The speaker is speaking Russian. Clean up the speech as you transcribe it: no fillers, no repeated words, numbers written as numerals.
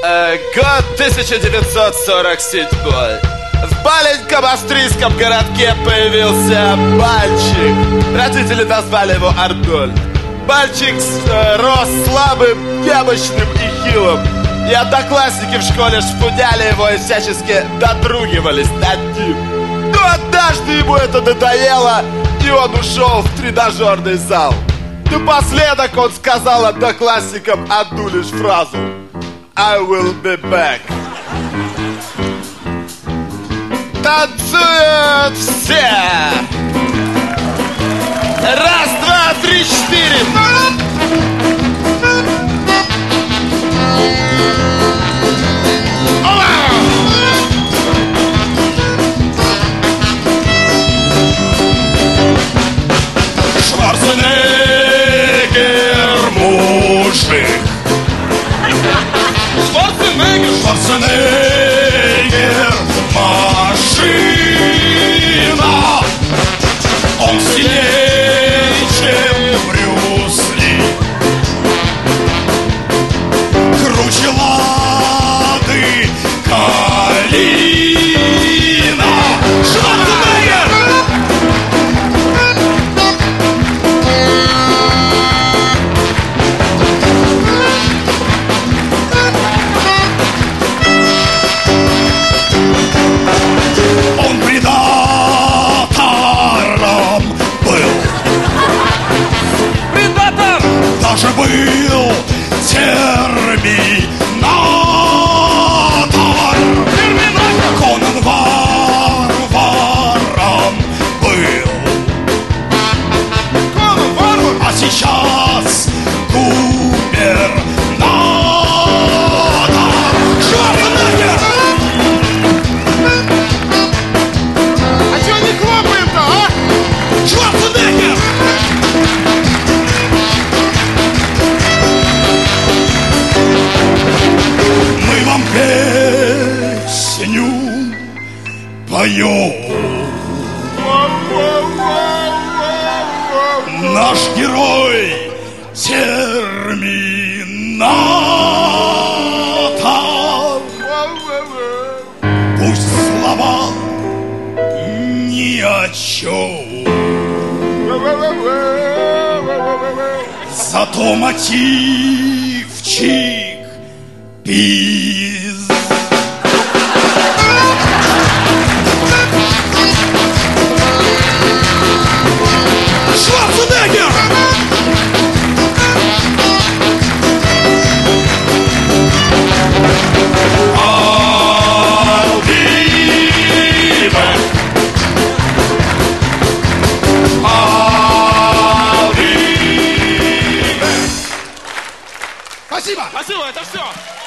Год 1947. В маленьком австрийском городке появился мальчик. Родители назвали его Арнольд. Мальчик рос слабым, немощным и хилым. И одноклассники в школе шпуняли его и всячески дотругивались над ним. Но однажды ему это надоело, и он ушел в тренажерный зал. Напоследок он сказал одноклассникам одну лишь фразу: I will be back. Танцуют все! Раз, два, три, четыре! Шварценеггер мужик. Шварценеггер машина. Он сильнее, чем Брюс Ли. Круче Лады Калина. Шварценеггер! Даже был терминатор. Конан варваром был. А сейчас губернатор. Шварценеггер! А чё не хлопаем-то, а? Шварценеггер! Мы вам песню поем. Наш герой терминатор. Пусть слова ни о чем, зато мотивчик пиз. Шварценеггер! I'll be back. I'll be back. Спасибо! Спасибо, это все.